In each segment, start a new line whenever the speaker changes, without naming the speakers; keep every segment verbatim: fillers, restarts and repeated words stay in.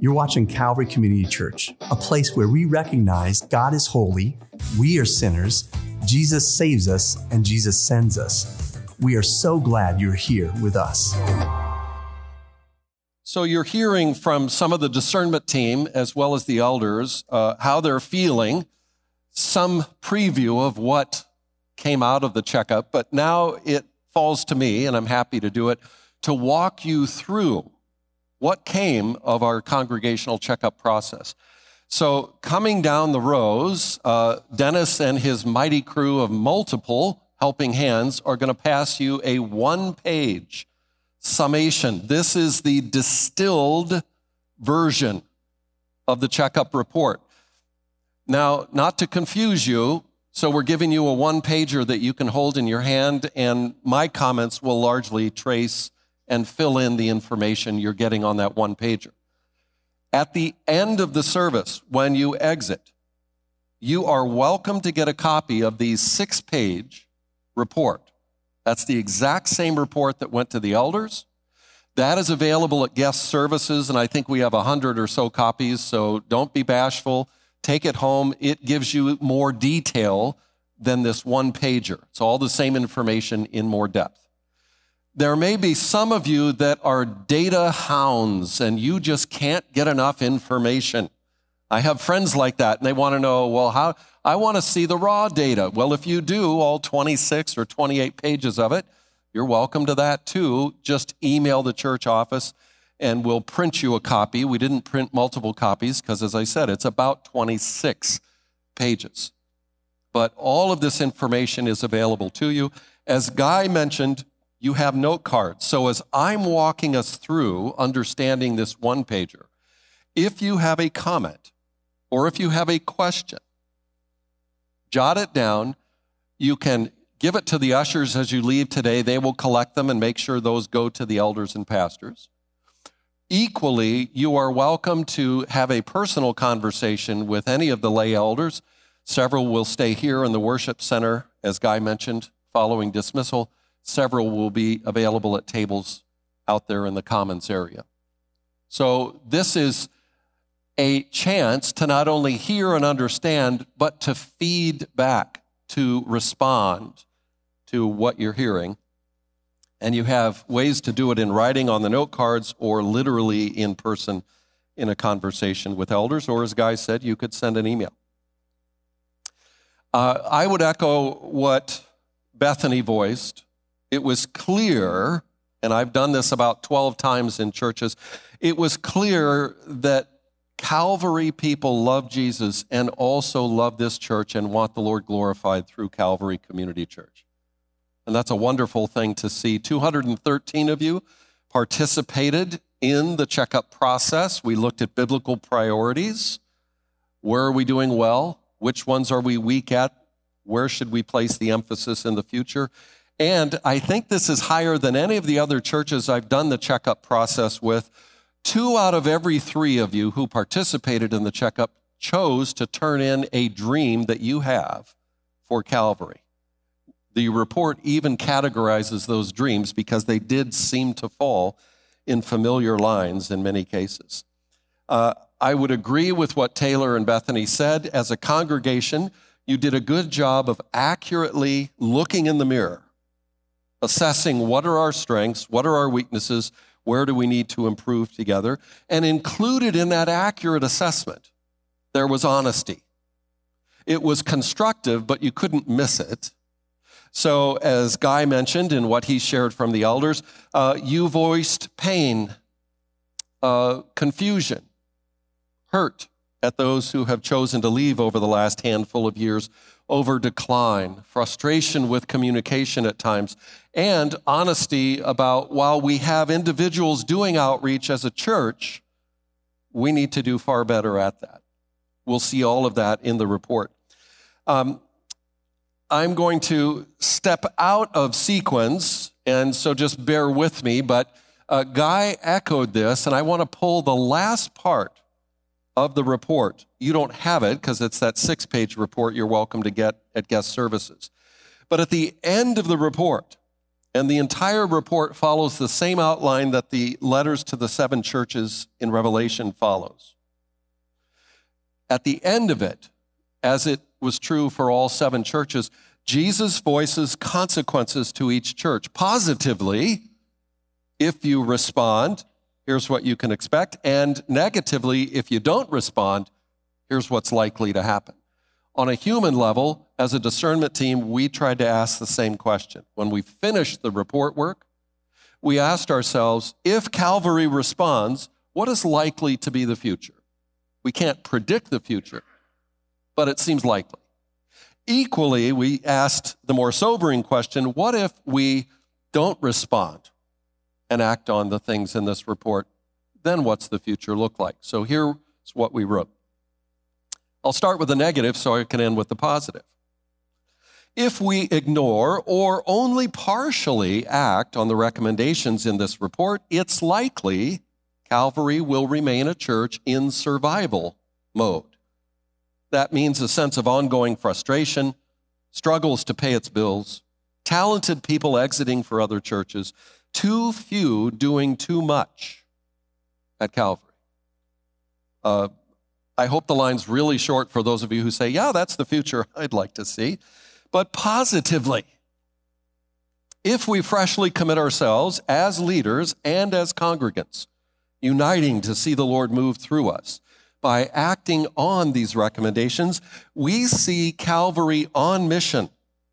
You're watching Calvary Community Church, a place where we recognize God is holy, we are sinners, Jesus saves us, and Jesus sends us. We are so glad you're here with us.
So you're hearing from some of the discernment team, as well as the elders, uh, how they're feeling, some preview of what came out of the checkup, but now it falls to me, and I'm happy to do it, to walk you through what came of our congregational checkup process. So coming down the rows, uh, Dennis and his mighty crew of multiple helping hands are going to pass you a one-page summation. This is the distilled version of the checkup report. Now, not to confuse you, so we're giving you a one-pager that you can hold in your hand, and my comments will largely trace and fill in the information you're getting on that one-pager. At the end of the service, when you exit, you are welcome to get a copy of the six-page report. That's the exact same report that went to the elders. That is available at guest services, and I think we have a hundred or so copies, so don't be bashful. Take it home. It gives you more detail than this one-pager. It's all the same information in more depth. There may be some of you that are data hounds and you just can't get enough information. I have friends like that, and they want to know, well, how I want to see the raw data. Well, if you do all twenty-six or twenty-eight pages of it, you're welcome to that too. Just email the church office and we'll print you a copy. We didn't print multiple copies because, as I said, it's about twenty-six pages. But all of this information is available to you. As Guy mentioned, you have note cards. So as I'm walking us through understanding this one-pager, if you have a comment or if you have a question, jot it down. You can give it to the ushers as you leave today. They will collect them and make sure those go to the elders and pastors. Equally, you are welcome to have a personal conversation with any of the lay elders. Several will stay here in the worship center, as Guy mentioned, following dismissal. Several will be available at tables out there in the commons area. So this is a chance to not only hear and understand, but to feed back, to respond to what you're hearing. And you have ways to do it in writing on the note cards or literally in person in a conversation with elders, or as Guy said, you could send an email. Uh, I would echo what Bethany voiced. It was clear, and I've done this about twelve times in churches, it was clear that Calvary people love Jesus and also love this church and want the Lord glorified through Calvary Community Church. And that's a wonderful thing to see. two hundred thirteen of you participated in the checkup process. We looked at biblical priorities. Where are we doing well? Which ones are we weak at? Where should we place the emphasis in the future? And I think this is higher than any of the other churches I've done the checkup process with. Two out of every three of you who participated in the checkup chose to turn in a dream that you have for Calvary. The report even categorizes those dreams because they did seem to fall in familiar lines in many cases. Uh, I would agree with what Taylor and Bethany said. As a congregation, you did a good job of accurately looking in the mirror, assessing what are our strengths, what are our weaknesses, where do we need to improve together, and included in that accurate assessment, there was honesty. It was constructive, but you couldn't miss it. So as Guy mentioned in what he shared from the elders, uh, you voiced pain, uh, confusion, hurt at those who have chosen to leave over the last handful of years, over decline, frustration with communication at times, and honesty about while we have individuals doing outreach as a church, we need to do far better at that. We'll see all of that in the report. Um, I'm going to step out of sequence, and so just bear with me, but uh, Guy echoed this, and I want to pull the last part of the report. You don't have it because it's that six-page report you're welcome to get at guest services. But at the end of the report, And the entire report follows the same outline that the letters to the seven churches in Revelation follows. At the end of it, as it was true for all seven churches, Jesus voices consequences to each church. Positively, if you respond, here's what you can expect. And negatively, if you don't respond, here's what's likely to happen. On a human level, as a discernment team, we tried to ask the same question. When we finished the report work, we asked ourselves, if Calvary responds, what is likely to be the future? We can't predict the future, but it seems likely. Equally, we asked the more sobering question, what if we don't respond and act on the things in this report? Then what's the future look like? So here's what we wrote. I'll start with the negative so I can end with the positive. If we ignore or only partially act on the recommendations in this report, it's likely Calvary will remain a church in survival mode. That means a sense of ongoing frustration, struggles to pay its bills, talented people exiting for other churches, too few doing too much at Calvary. Uh, I hope the line's really short for those of you who say, yeah, that's the future I'd like to see. But positively, if we freshly commit ourselves as leaders and as congregants, uniting to see the Lord move through us, by acting on these recommendations, we see Calvary on mission,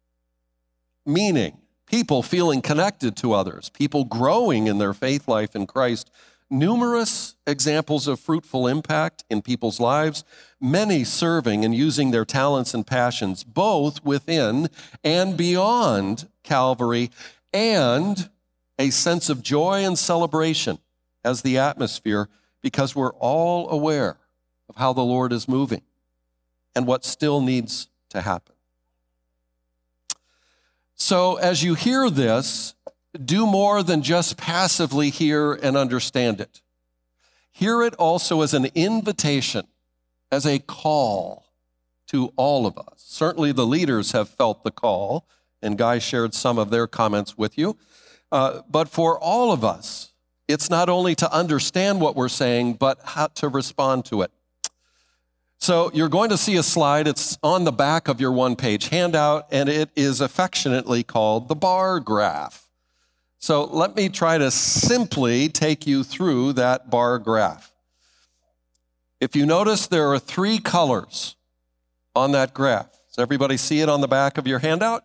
meaning people feeling connected to others, people growing in their faith life in Christ, numerous examples of fruitful impact in people's lives, many serving and using their talents and passions, both within and beyond Calvary, and a sense of joy and celebration as the atmosphere, because we're all aware of how the Lord is moving and what still needs to happen. So as you hear this, do more than just passively hear and understand it. Hear it also as an invitation, as a call to all of us. Certainly the leaders have felt the call, and Guy shared some of their comments with you. Uh, but for all of us, it's not only to understand what we're saying, but how to respond to it. So you're going to see a slide. It's on the back of your one-page handout, and it is affectionately called the bar graph. So let me try to simply take you through that bar graph. If you notice, there are three colors on that graph. Does everybody see it on the back of your handout?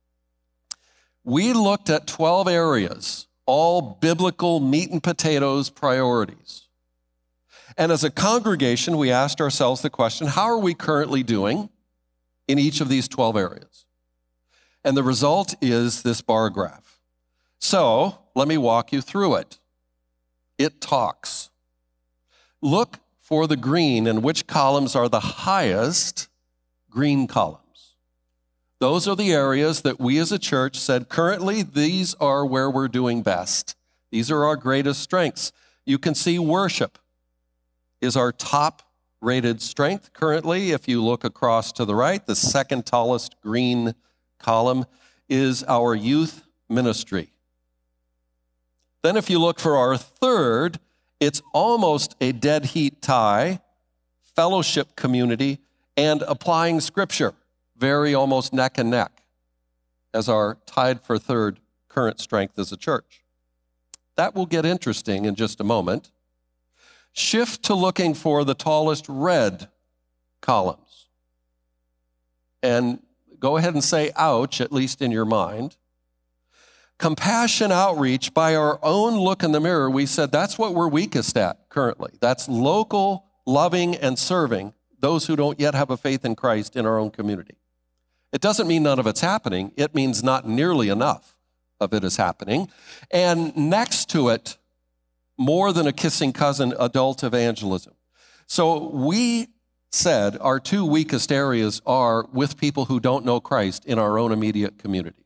We looked at twelve areas, all biblical meat and potatoes priorities. And as a congregation, we asked ourselves the question, how are we currently doing in each of these twelve areas? And the result is this bar graph. So let me walk you through it. It talks. Look for the green and which columns are the highest green columns. Those are the areas that we as a church said, currently, these are where we're doing best. These are our greatest strengths. You can see worship is our top rated strength currently. If you look across to the right, the second tallest green column is our youth ministry. Then if you look for our third, it's almost a dead heat tie, fellowship community, and applying scripture, very almost neck and neck, as our tied for third current strength as a church. That will get interesting in just a moment. Shift to looking for the tallest red columns. And go ahead and say, ouch, at least in your mind. Compassion outreach, by our own look in the mirror, we said that's what we're weakest at currently. That's local, loving, and serving those who don't yet have a faith in Christ in our own community. It doesn't mean none of it's happening. It means not nearly enough of it is happening. And next to it, more than a kissing cousin, adult evangelism. So we said our two weakest areas are with people who don't know Christ in our own immediate community.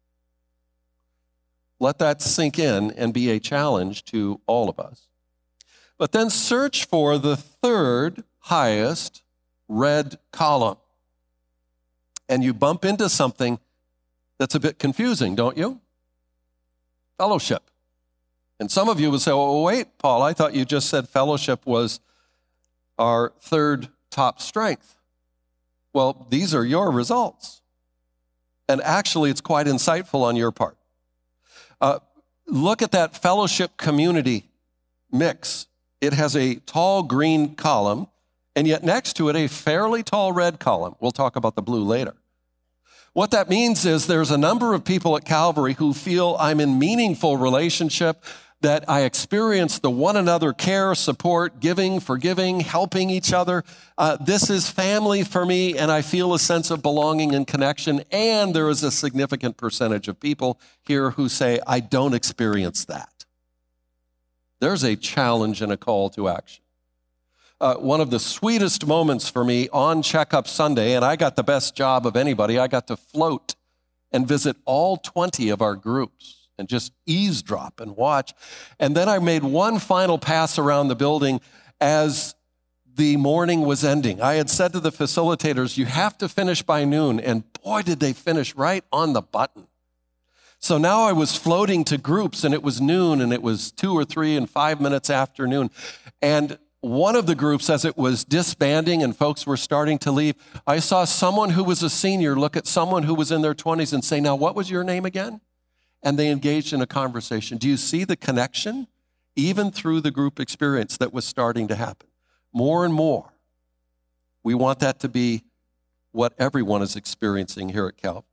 Let that sink in and be a challenge to all of us. But then search for the third highest red column. And you bump into something that's a bit confusing, don't you? fellowship. And some of you would say, well, wait, Paul, I thought you just said fellowship was our third top strength. Well, these are your results. And actually, it's quite insightful on your part. Uh, look at that fellowship community mix. It has a tall green column, and yet next to it, a fairly tall red column. We'll talk about the blue later. What that means is there's a number of people at Calvary who feel I'm in meaningful relationship, that I experience the one another care, support, giving, forgiving, helping each other. Uh, this is family for me, and I feel a sense of belonging and connection. And there is a significant percentage of people here who say, I don't experience that. There's a challenge and a call to action. Uh, one of the sweetest moments for me on Checkup Sunday, and I got the best job of anybody, I got to float and visit all twenty of our groups and just eavesdrop and watch. And then I made one final pass around the building as the morning was ending. I had said to the facilitators, you have to finish by noon, and boy, did they finish right on the button. So now I was floating to groups, and it was noon, and it was two or three and five minutes after noon. And one of the groups, as it was disbanding and folks were starting to leave, I saw someone who was a senior look at someone who was in their twenties and say, now, what was your name again? And they engaged in a conversation. Do you see the connection? Even through the group experience that was starting to happen. More and more, we want that to be what everyone is experiencing here at Calvary.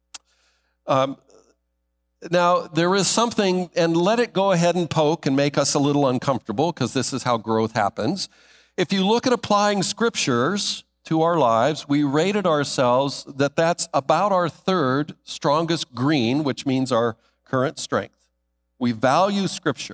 Um, now, there is something, and let it go ahead and poke and make us a little uncomfortable, because this is how growth happens. If you look at applying scriptures to our lives, we rated ourselves that that's about our third strongest green, which means our current strength. We value Scripture.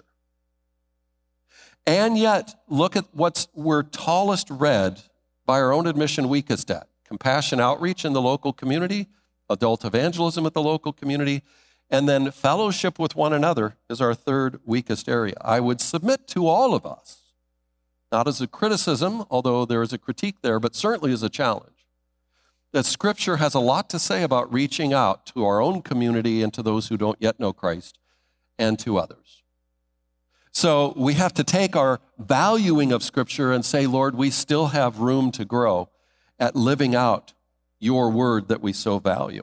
And yet, look at what we're tallest red by our own admission weakest at. Compassion outreach in the local community, adult evangelism at the local community, and then fellowship with one another is our third weakest area. I would submit to all of us, not as a criticism, although there is a critique there, but certainly as a challenge, that Scripture has a lot to say about reaching out to our own community and to those who don't yet know Christ and to others. So we have to take our valuing of Scripture and say, Lord, we still have room to grow at living out your word that we so value.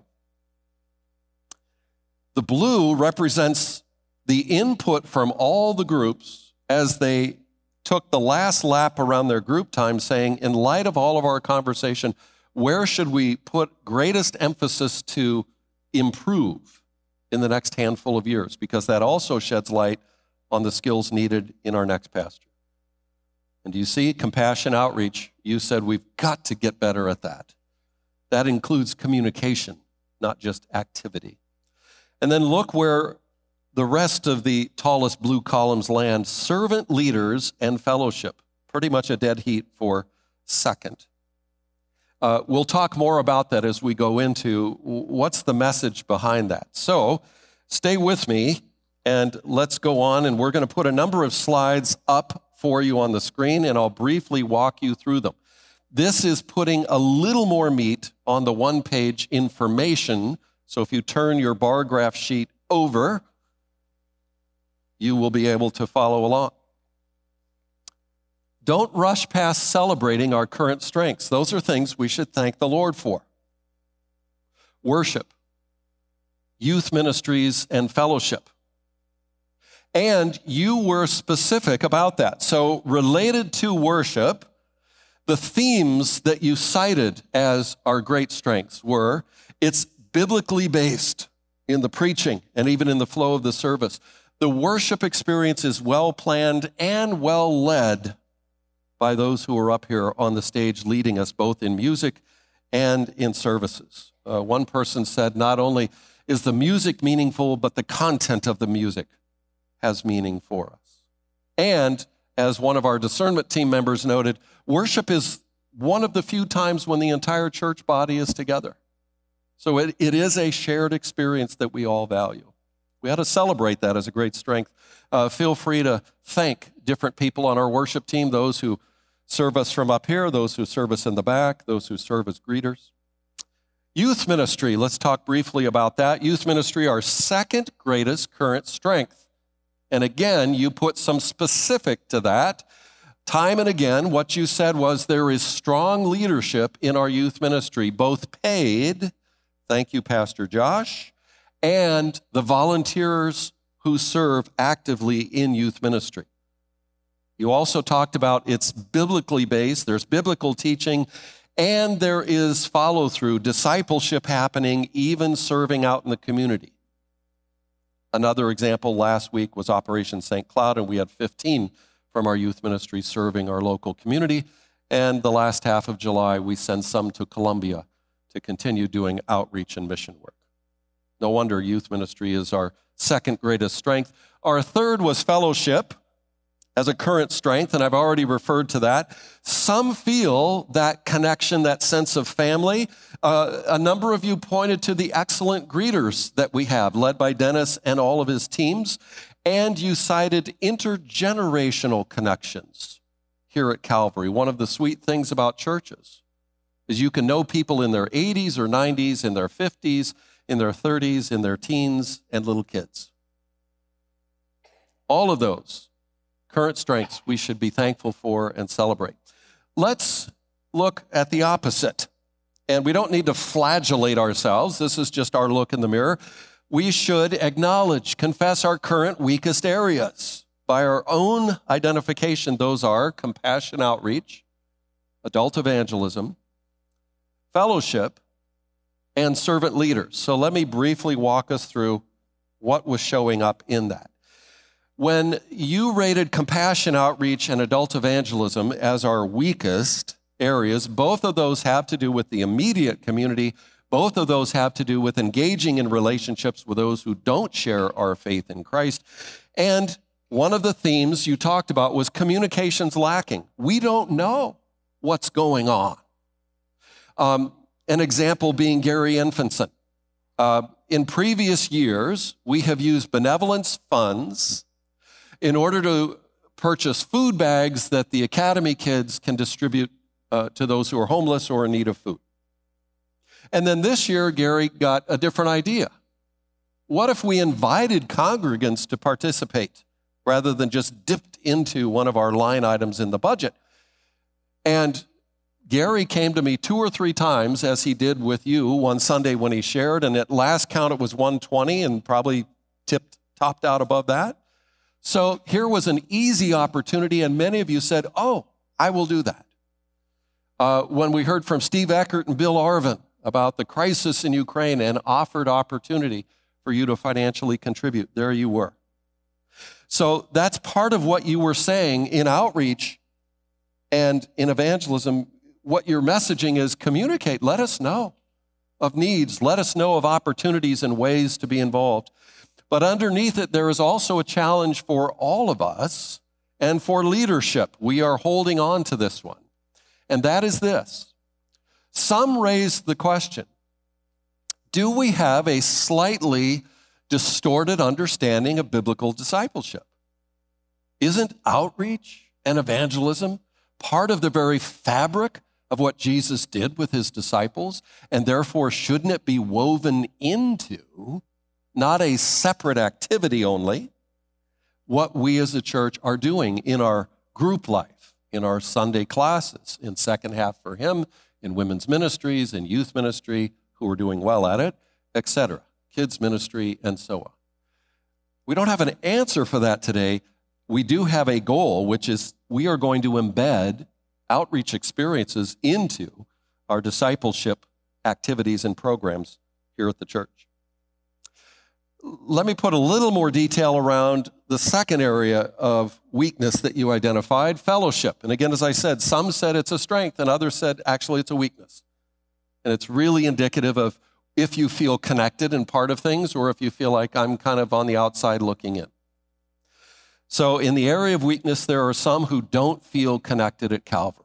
The blue represents the input from all the groups as they took the last lap around their group time, saying, in light of all of our conversation, where should we put greatest emphasis to improve in the next handful of years? Because that also sheds light on the skills needed in our next pasture. And do you see compassion outreach? You said we've got to get better at that. That includes communication, not just activity. And then look where the rest of the tallest blue columns land: servant leaders and fellowship. Pretty much a dead heat for second. Uh, we'll talk more about that as we go into what's the message behind that. So stay with me and let's go on, and we're going to put a number of slides up for you on the screen, and I'll briefly walk you through them. This is putting a little more meat on the one-page information. So if you turn your bar graph sheet over, you will be able to follow along. Don't rush past celebrating our current strengths. Those are things we should thank the Lord for. Worship, youth ministries, and fellowship. And you were specific about that. So related to worship, the themes that you cited as our great strengths were, it's biblically based in the preaching and even in the flow of the service. The worship experience is well planned and well led by those who are up here on the stage leading us both in music and in services. Uh, one person said, not only is the music meaningful, but the content of the music has meaning for us. And as one of our discernment team members noted, worship is one of the few times when the entire church body is together. So it, it is a shared experience that we all value. We ought to celebrate that as a great strength. Uh, feel free to thank different people on our worship team, those who serve us from up here, those who serve us in the back, those who serve as greeters. Youth ministry, let's talk briefly about that. Youth ministry, our second greatest current strength. And again, you put some specific to that. Time and again, what you said was there is strong leadership in our youth ministry, both paid, thank you, Pastor Josh, and the volunteers who serve actively in youth ministry. You also talked about it's biblically based, there's biblical teaching, and there is follow-through, discipleship happening, even serving out in the community. Another example last week was Operation Saint Cloud, and we had fifteen from our youth ministry serving our local community. And the last half of July, we send some to Colombia to continue doing outreach and mission work. No wonder youth ministry is our second greatest strength. Our third was fellowship as a current strength, and I've already referred to that. Some feel that connection, that sense of family. Uh, a number of you pointed to the excellent greeters that we have, led by Dennis and all of his teams, and you cited intergenerational connections here at Calvary. One of the sweet things about churches is you can know people in their eighties or nineties, in their fifties, in their thirties, in their teens, and little kids. All of those current strengths we should be thankful for and celebrate. Let's look at the opposite. And we don't need to flagellate ourselves. This is just our look in the mirror. We should acknowledge, confess our current weakest areas. By our own identification, those are compassion outreach, adult evangelism, fellowship, and servant leaders. So let me briefly walk us through what was showing up in that. When you rated compassion outreach and adult evangelism as our weakest areas, both of those have to do with the immediate community. Both of those have to do with engaging in relationships with those who don't share our faith in Christ. And one of the themes you talked about was communications lacking. We don't know what's going on. Um, an example being Gary Infanson. Uh, in previous years, we have used benevolence funds in order to purchase food bags that the Academy kids can distribute uh, to those who are homeless or in need of food. And then this year, Gary got a different idea. What if we invited congregants to participate rather than just dipped into one of our line items in the budget? And Gary came to me two or three times, as he did with you one Sunday when he shared, and at last count it was one twenty and probably tipped, topped out above that. So here was an easy opportunity, and many of you said, oh, I will do that. Uh, when we heard from Steve Eckert and Bill Arvin about the crisis in Ukraine and offered opportunity for you to financially contribute, there you were. So that's part of what you were saying in outreach and in evangelism. What your messaging is, communicate. Let us know of needs. Let us know of opportunities and ways to be involved. But underneath it, there is also a challenge for all of us and for leadership. We are holding on to this one. And that is this. Some raised the question, do we have a slightly distorted understanding of biblical discipleship? Isn't outreach and evangelism part of the very fabric of what Jesus did with his disciples? And therefore, shouldn't it be woven into, not a separate activity only, what we as a church are doing in our group life, in our Sunday classes, in Second Half for Him, in women's ministries, in youth ministry, who are doing well at it, et cetera, kids ministry, and so on. We don't have an answer for that today. We do have a goal, which is we are going to embed outreach experiences into our discipleship activities and programs here at the church. Let me put a little more detail around the second area of weakness that you identified, fellowship. And again, as I said, some said it's a strength and others said actually it's a weakness. And it's really indicative of if you feel connected and part of things or if you feel like I'm kind of on the outside looking in. So in the area of weakness, there are some who don't feel connected at Calvary.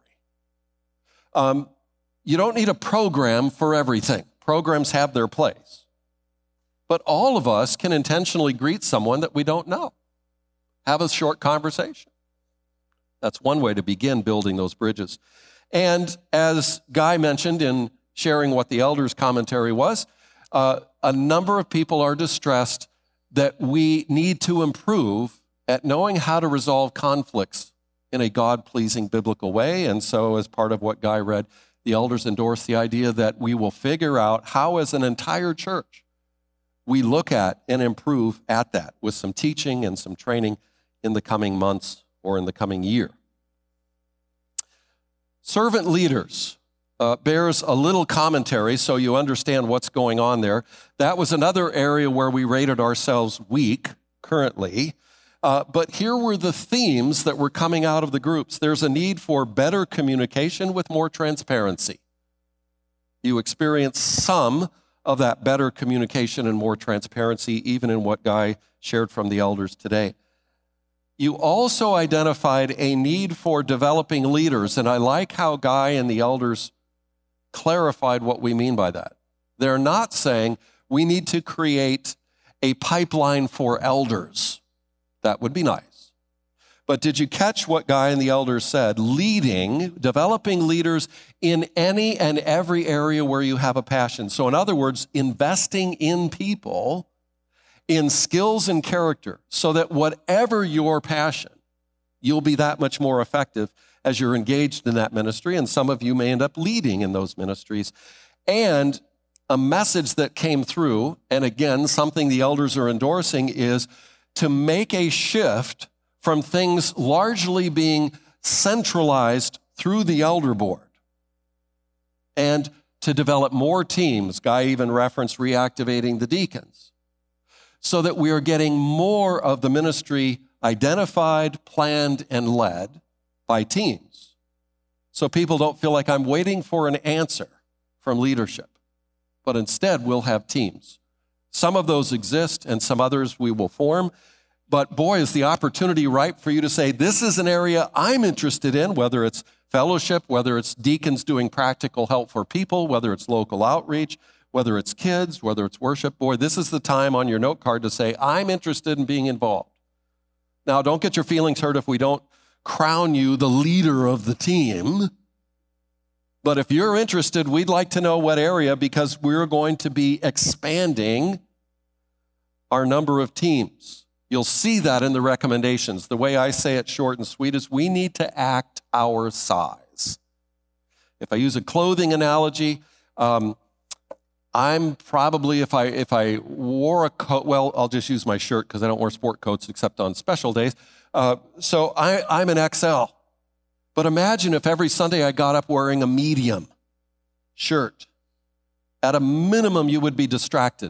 Um, you don't need a program for everything. Programs have their place. But all of us can intentionally greet someone that we don't know. Have a short conversation. That's one way to begin building those bridges. And as Guy mentioned in sharing what the elders' commentary was. Uh, a number of people are distressed that we need to improve at knowing how to resolve conflicts in a God-pleasing biblical way. And so as part of what Guy read, the elders endorsed the idea that we will figure out how, as an entire church, we look at and improve at that with some teaching and some training in the coming months or in the coming year. Servant leaders uh, bears a little commentary so you understand what's going on there. That was another area where we rated ourselves weak currently. Uh, but here were the themes that were coming out of the groups. There's a need for better communication with more transparency. You experience some of that better communication and more transparency, even in what Guy shared from the elders today. You also identified a need for developing leaders, and I like how Guy and the elders clarified what we mean by that. They're not saying we need to create a pipeline for elders. That would be nice. But did you catch what Guy and the elders said? Leading, developing leaders in any and every area where you have a passion. So in other words, investing in people, in skills and character, so that whatever your passion, you'll be that much more effective as you're engaged in that ministry. And some of you may end up leading in those ministries. And a message that came through, and again, something the elders are endorsing, is to make a shift from things largely being centralized through the elder board and to develop more teams. Guy even referenced reactivating the deacons so that we are getting more of the ministry identified, planned, and led by teams. So people don't feel like I'm waiting for an answer from leadership, but instead we'll have teams. Some of those exist and some others we will form. But boy, is the opportunity ripe for you to say, this is an area I'm interested in, whether it's fellowship, whether it's deacons doing practical help for people, whether it's local outreach, whether it's kids, whether it's worship. Boy, this is the time on your note card to say, I'm interested in being involved. Now, don't get your feelings hurt if we don't crown you the leader of the team. But if you're interested, we'd like to know what area, because we're going to be expanding our number of teams. You'll see that in the recommendations. The way I say it short and sweet is we need to act our size. If I use a clothing analogy, um, I'm probably, if I if I wore a coat, well, I'll just use my shirt because I don't wear sport coats except on special days. Uh, so I, I'm an X L. But imagine if every Sunday I got up wearing a medium shirt. At a minimum, you would be distracted.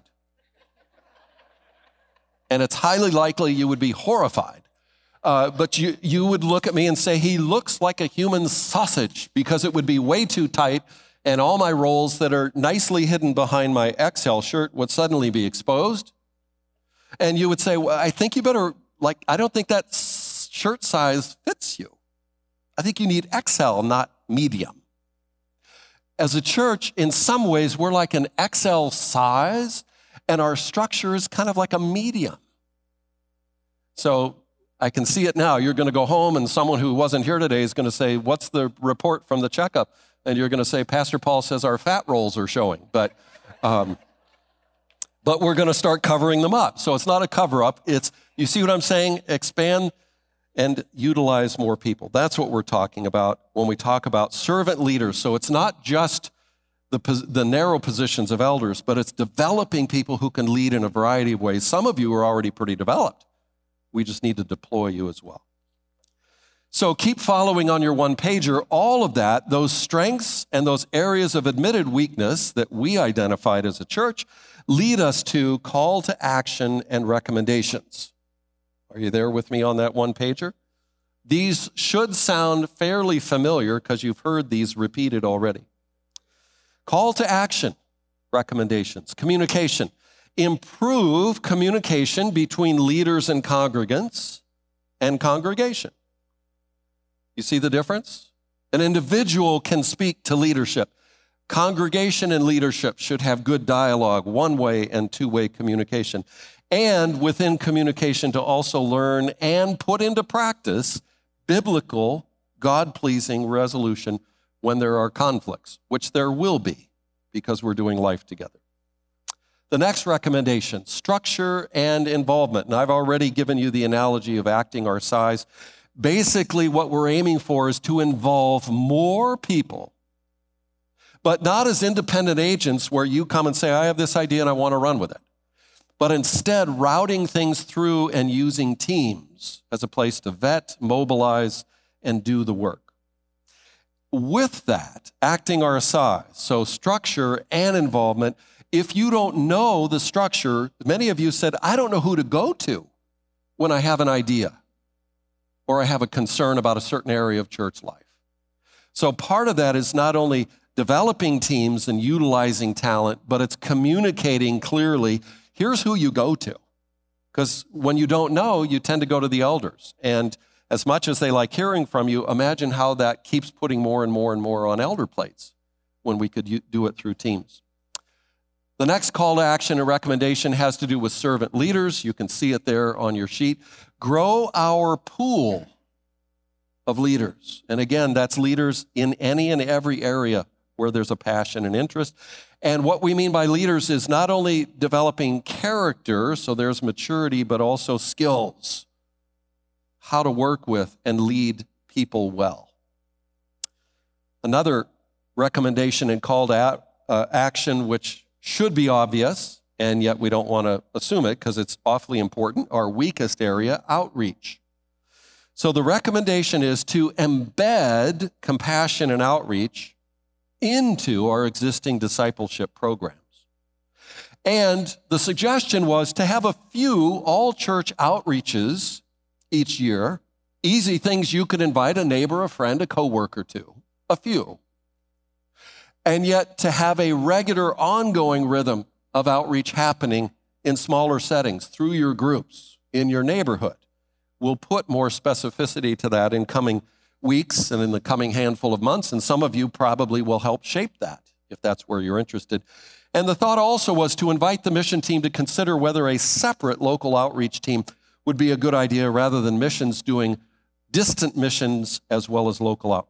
And it's highly likely you would be horrified. Uh, but you, you would look at me and say, he looks like a human sausage, because it would be way too tight, and all my rolls that are nicely hidden behind my X L shirt would suddenly be exposed. And you would say, well, I think you better, like, I don't think that shirt size fits you. I think you need X L, not medium. As a church, in some ways, we're like an X L size, and our structure is kind of like a medium. So I can see it now. You're going to go home and someone who wasn't here today is going to say, what's the report from the checkup? And you're going to say, Pastor Paul says our fat rolls are showing. But um, but we're going to start covering them up. So it's not a cover up. It's, you see what I'm saying? Expand and utilize more people. That's what we're talking about when we talk about servant leaders. So it's not just The, the narrow positions of elders, but it's developing people who can lead in a variety of ways. Some of you are already pretty developed. We just need to deploy you as well. So keep following on your one-pager. All of that, those strengths and those areas of admitted weakness that we identified as a church, lead us to call to action and recommendations. Are you there with me on that one-pager? These should sound fairly familiar because you've heard these repeated already. Call to action, recommendations, communication. Improve communication between leaders and congregants and congregation. You see the difference? An individual can speak to leadership. Congregation and leadership should have good dialogue, one-way and two-way communication. And within communication to also learn and put into practice biblical, God-pleasing resolution when there are conflicts, which there will be. because we're doing life together. The next recommendation, structure and involvement. And I've already given you the analogy of acting our size. Basically, what we're aiming for is to involve more people, but not as independent agents where you come and say, I have this idea and I want to run with it, but instead routing things through and using teams as a place to vet, mobilize, and do the work. With that, acting our size, so structure and involvement. If you don't know the structure, many of you said, I don't know who to go to when I have an idea or I have a concern about a certain area of church life. So part of that is not only developing teams and utilizing talent, but it's communicating clearly, here's who you go to. Because when you don't know, you tend to go to the elders. And as much as they like hearing from you, imagine how that keeps putting more and more and more on elder plates when we could do it through teams. The next call to action and recommendation has to do with servant leaders. You can see it there on your sheet. Grow our pool of leaders. And again, that's leaders in any and every area where there's a passion and interest. And what we mean by leaders is not only developing character, so there's maturity, but also skills, how to work with and lead people well. Another recommendation and call to uh, action, which should be obvious, and yet we don't want to assume it because it's awfully important, our weakest area, outreach. So the recommendation is to embed compassion and outreach into our existing discipleship programs. And the suggestion was to have a few all-church outreaches each year, easy things you could invite a neighbor, a friend, a coworker to, a few. And yet to have a regular ongoing rhythm of outreach happening in smaller settings through your groups in your neighborhood. We'll put more specificity to that in coming weeks and in the coming handful of months, and some of you probably will help shape that if that's where you're interested. And the thought also was to invite the mission team to consider whether a separate local outreach team would be a good idea rather than missions doing distant missions as well as local outreach.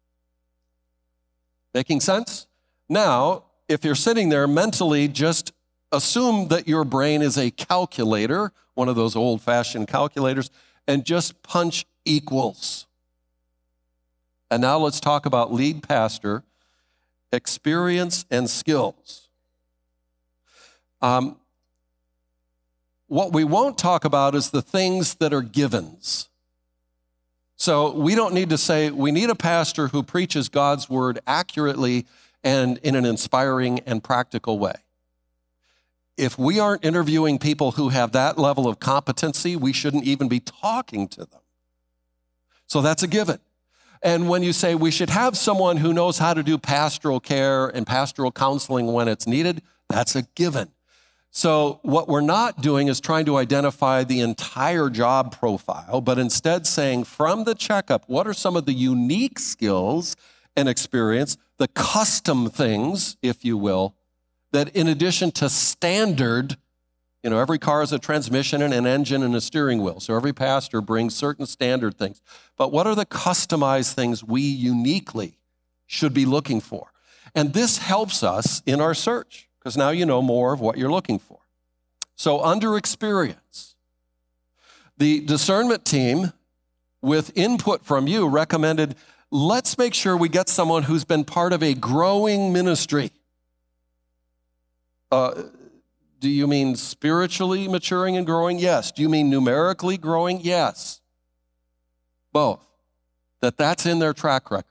Making sense? Now, if you're sitting there mentally, just assume that your brain is a calculator, one of those old-fashioned calculators, and just punch equals. And now let's talk about lead pastor, experience, and skills. Um, what we won't talk about is the things that are givens. So we don't need to say, we need a pastor who preaches God's word accurately and in an inspiring and practical way. If we aren't interviewing people who have that level of competency, we shouldn't even be talking to them. So that's a given. And when you say we should have someone who knows how to do pastoral care and pastoral counseling when it's needed, that's a given. So what we're not doing is trying to identify the entire job profile, but instead saying from the checkup, what are some of the unique skills and experience, the custom things, if you will, that in addition to standard, you know, every car has a transmission and an engine and a steering wheel. So every pastor brings certain standard things. But what are the customized things we uniquely should be looking for? And this helps us in our search, because now you know more of what you're looking for. So under experience, the discernment team, with input from you, recommended, let's make sure we get someone who's been part of a growing ministry. Uh, do you mean spiritually maturing and growing? Yes. Do you mean numerically growing? Yes. Both. That that's in their track record.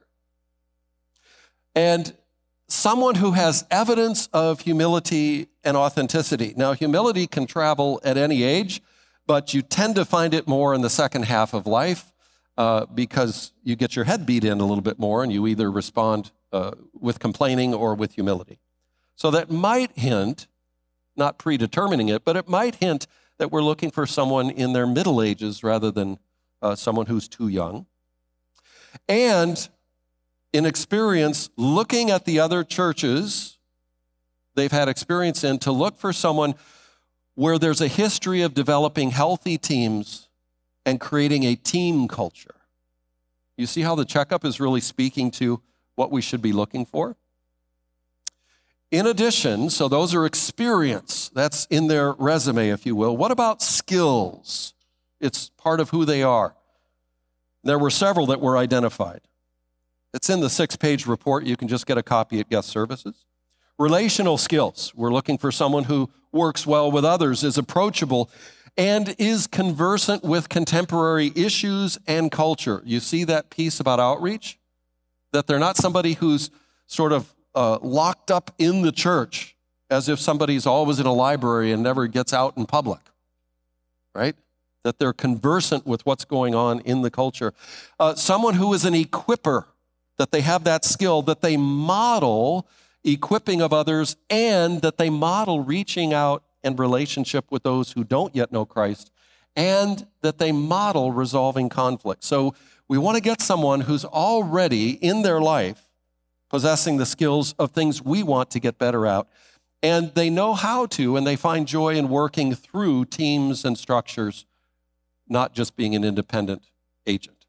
And someone who has evidence of humility and authenticity. Now, humility can travel at any age, but you tend to find it more in the second half of life uh, because you get your head beat in a little bit more and you either respond uh, with complaining or with humility. So that might hint, not predetermining it, but it might hint that we're looking for someone in their middle ages rather than uh, someone who's too young. And in experience, looking at the other churches they've had experience in, to look for someone where there's a history of developing healthy teams and creating a team culture. You see how the checkup is really speaking to what we should be looking for? In addition, so those are experience. That's in their resume, if you will. What about skills? It's part of who they are. There were several that were identified. It's in the six-page report. You can just get a copy at guest services. Relational skills. We're looking for someone who works well with others, is approachable, and is conversant with contemporary issues and culture. You see that piece about outreach? That they're not somebody who's sort of uh, locked up in the church as if somebody's always in a library and never gets out in public, right? That they're conversant with what's going on in the culture. Uh, someone who is an equipper, that they have that skill, that they model equipping of others, and that they model reaching out and relationship with those who don't yet know Christ, and that they model resolving conflict. So we want to get someone who's already in their life possessing the skills of things we want to get better at, and they know how to, and they find joy in working through teams and structures, not just being an independent agent.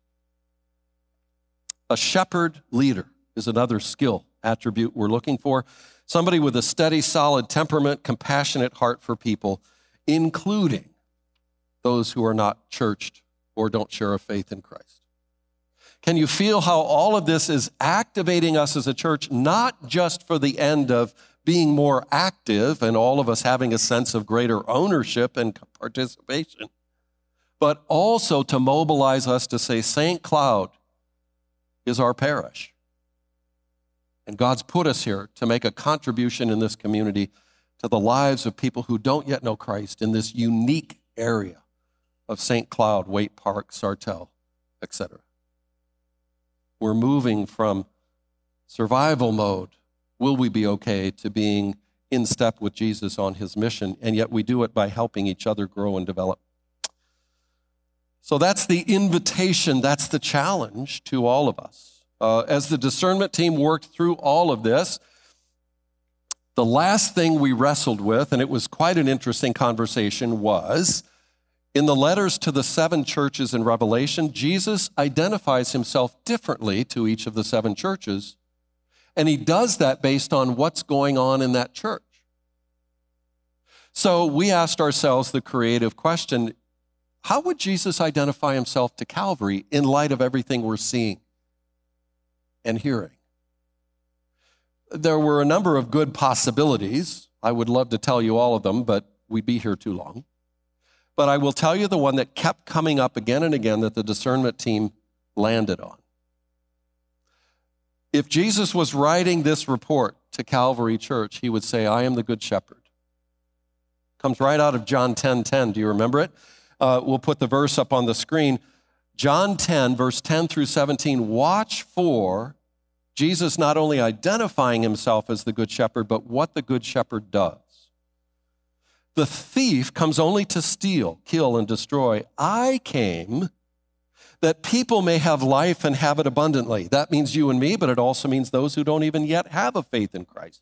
A shepherd leader is another skill attribute we're looking for. Somebody with a steady, solid temperament, compassionate heart for people, including those who are not churched or don't share a faith in Christ. Can you feel how all of this is activating us as a church, not just for the end of being more active and all of us having a sense of greater ownership and participation, but also to mobilize us to say, Saint Cloud is our parish. And God's put us here to make a contribution in this community to the lives of people who don't yet know Christ in this unique area of Saint Cloud, Waite Park, Sartell, et cetera. We're moving from survival mode, will we be okay, to being in step with Jesus on his mission, and yet we do it by helping each other grow and develop. So that's the invitation, that's the challenge to all of us. Uh, as the discernment team worked through all of this, the last thing we wrestled with, and it was quite an interesting conversation, was in the letters to the seven churches in Revelation, Jesus identifies himself differently to each of the seven churches, and he does that based on what's going on in that church. So we asked ourselves the creative question, how would Jesus identify himself to Calvary in light of everything we're seeing and hearing? There were a number of good possibilities. I would love to tell you all of them, but we'd be here too long. But I will tell you the one that kept coming up again and again that the discernment team landed on. If Jesus was writing this report to Calvary Church, he would say, I am the good shepherd. Comes right out of John ten ten. Do you remember it? Uh, we'll put the verse up on the screen. John ten, verse ten through seventeen, watch for Jesus not only identifying himself as the good shepherd, but what the good shepherd does. The thief comes only to steal, kill, and destroy. I came that people may have life and have it abundantly. That means you and me, but it also means those who don't even yet have a faith in Christ.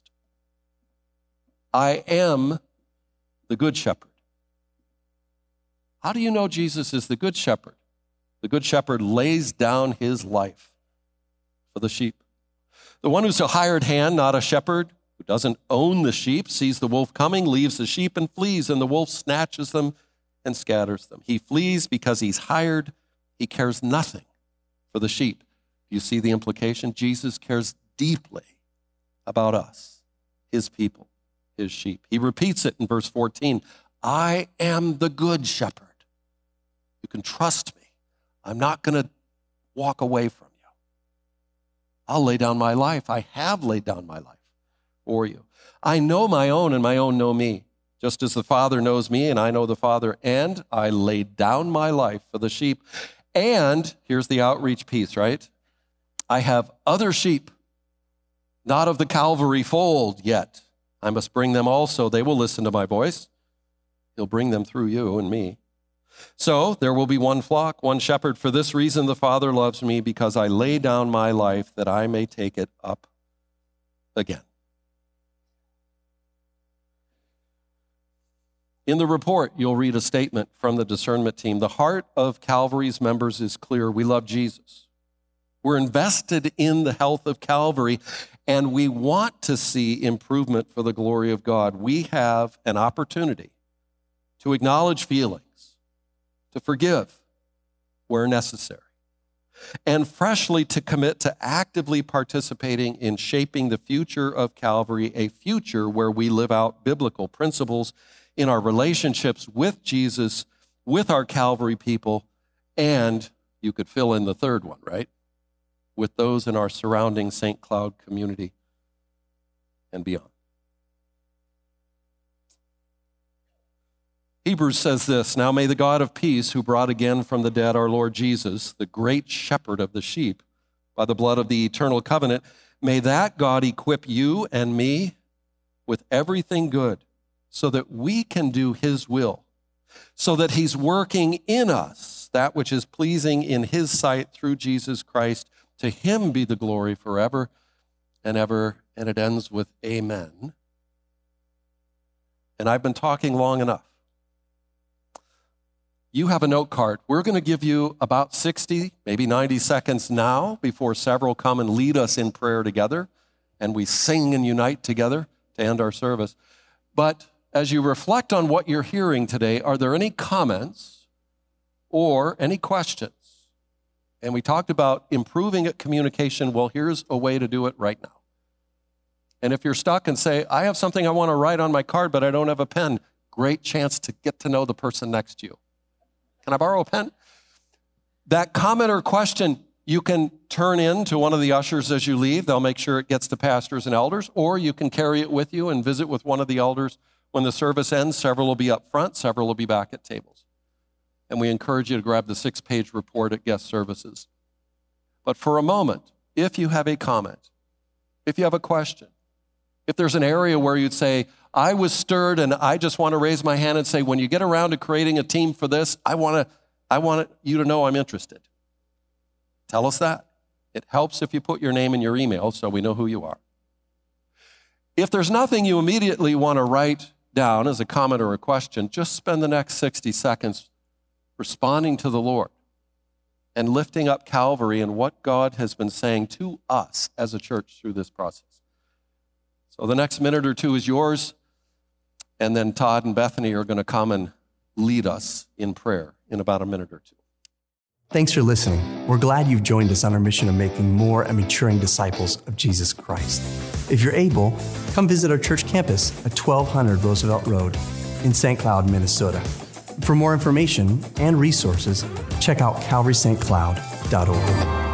I am the good shepherd. How do you know Jesus is the good shepherd? The good shepherd lays down his life for the sheep. The one who's a hired hand, not a shepherd, who doesn't own the sheep, sees the wolf coming, leaves the sheep and flees, and the wolf snatches them and scatters them. He flees because he's hired. He cares nothing for the sheep. You see the implication? Jesus cares deeply about us, his people, his sheep. He repeats it in verse fourteen. I am the good shepherd. You can trust me. I'm not going to walk away from you. I'll lay down my life. I have laid down my life for you. I know my own, and my own know me, just as the Father knows me, and I know the Father, and I laid down my life for the sheep. And here's the outreach piece, right? I have other sheep, not of the Calvary fold yet. I must bring them also. They will listen to my voice. He'll bring them through you and me. So there will be one flock, one shepherd. For this reason the Father loves me, because I lay down my life that I may take it up again. In the report, you'll read a statement from the discernment team. The heart of Calvary's members is clear. We love Jesus. We're invested in the health of Calvary, and we want to see improvement for the glory of God. We have an opportunity to acknowledge feelings, to forgive where necessary, and freshly to commit to actively participating in shaping the future of Calvary, a future where we live out biblical principles in our relationships with Jesus, with our Calvary people, and you could fill in the third one, right? With those in our surrounding Saint Cloud community and beyond. Hebrews says this, "Now may the God of peace, who brought again from the dead our Lord Jesus, the great shepherd of the sheep, by the blood of the eternal covenant, may that God equip you and me with everything good, so that we can do his will, so that he's working in us that which is pleasing in his sight through Jesus Christ. To him be the glory forever and ever." And it ends with amen. And I've been talking long enough. You have a note card. We're going to give you about sixty, maybe ninety seconds now before several come and lead us in prayer together, and we sing and unite together to end our service. But as you reflect on what you're hearing today, are there any comments or any questions? And we talked about improving at communication. Well, here's a way to do it right now. And if you're stuck and say, I have something I want to write on my card, but I don't have a pen, great chance to get to know the person next to you. Can I borrow a pen? That comment or question, you can turn in to one of the ushers as you leave. They'll make sure it gets to pastors and elders, or you can carry it with you and visit with one of the elders when the service ends. Several will be up front, several will be back at tables. And we encourage you to grab the six-page report at guest services. But for a moment, if you have a comment, if you have a question, if there's an area where you'd say, I was stirred and I just want to raise my hand and say, when you get around to creating a team for this, I want to, I want you to know I'm interested. Tell us that. It helps if you put your name and your email so we know who you are. If there's nothing you immediately want to write down as a comment or a question, just spend the next sixty seconds responding to the Lord and lifting up Calvary and what God has been saying to us as a church through this process. So the next minute or two is yours, and then Todd and Bethany are going to come and lead us in prayer in about a minute or two.
Thanks for listening. We're glad you've joined us on our mission of making more and maturing disciples of Jesus Christ. If you're able, come visit our church campus at twelve hundred Roosevelt Road in Saint Cloud, Minnesota. For more information and resources, check out calvary st cloud dot org.